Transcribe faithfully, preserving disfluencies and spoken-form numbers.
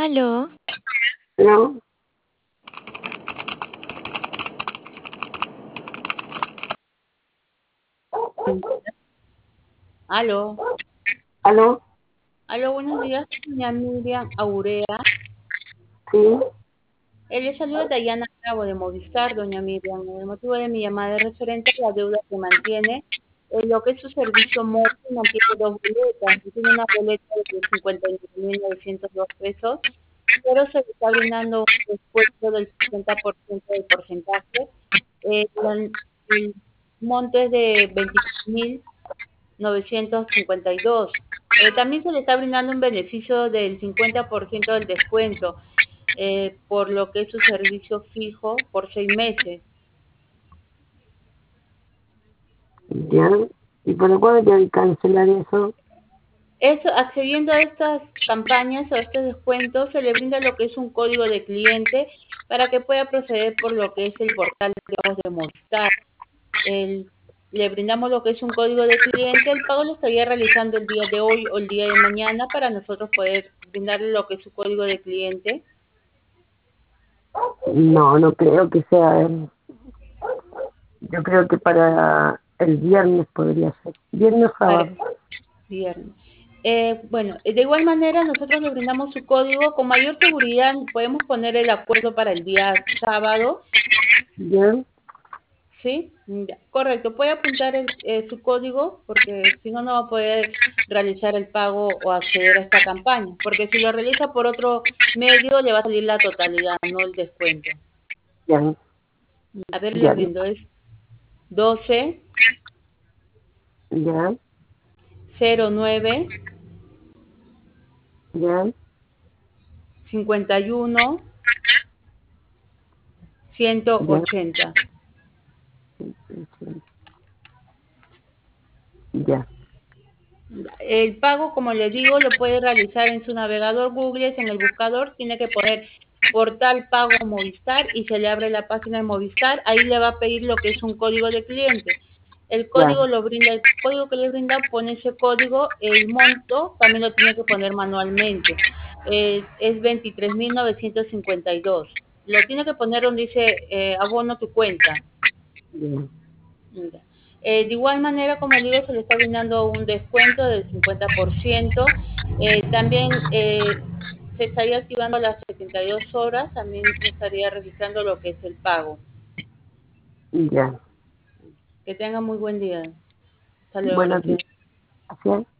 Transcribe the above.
Aló, ¿No? Aló, ¿Aló? aló, buenos días, doña Miriam Aurea. Sí, Eh, le saluda Dayana Bravo de Movistar, doña Miriam. El motivo de mi llamada es referente a la deuda que mantiene, eh, lo que es su servicio móvil, mantiene dos boletas. Tiene una boleta de cincuenta y nueve mil novecientos dos pesos, pero se le está brindando un descuento del cincuenta por ciento del porcentaje. Eh, el, el monto es de veintitrés mil novecientos cincuenta y dos. Eh, también se le está brindando un beneficio del cincuenta por ciento del descuento, eh, por lo que es su servicio fijo por seis meses. ya. ¿Y por cuándo hay que cancelar eso? Eso, accediendo a estas campañas o a estos descuentos, se le brinda lo que es un código de cliente para que pueda proceder por lo que es el portal de pagos de Movistar. El- Le brindamos lo que es un código de cliente, el pago lo estaría realizando el día de hoy o el día de mañana para nosotros poder brindarle lo que es su código de cliente. No, no creo que sea. el- Yo creo que para el viernes podría ser. Viernes o Para sábado. viernes. Eh, bueno, de igual manera nosotros le brindamos su código con mayor seguridad. Podemos poner el acuerdo para el día sábado, ¿Ya? ¿sí? Ya, correcto. Puede apuntar el- eh, su código porque si no, no va a poder realizar el pago o acceder a esta campaña. Porque si lo realiza por otro medio, le va a salir la totalidad, no el descuento. Ya, A ver, le ya, brindo. Es doce ya, cero nueve ya, cincuenta y uno ciento ya, ochenta. ya, El pago, como les digo, lo puede realizar en su navegador Google, en el buscador, tiene que poner portal pago Movistar y se le abre la página de Movistar, ahí le va a pedir lo que es un código de cliente. El ya, código lo brinda, el código que le brinda, pone ese código, el monto también lo tiene que poner manualmente. Eh, es veintitrés mil novecientos cincuenta y dos. Lo tiene que poner donde dice eh, abono tu cuenta. ya. Mira. Eh, de igual manera, como digo, se le está brindando un descuento del cincuenta por ciento. Eh, también eh, se estaría activando a las setenta y dos horas, también se estaría registrando lo que es el pago. Ya. Que tenga muy buen día. Hasta luego, Buenos gracias. días. Gracias.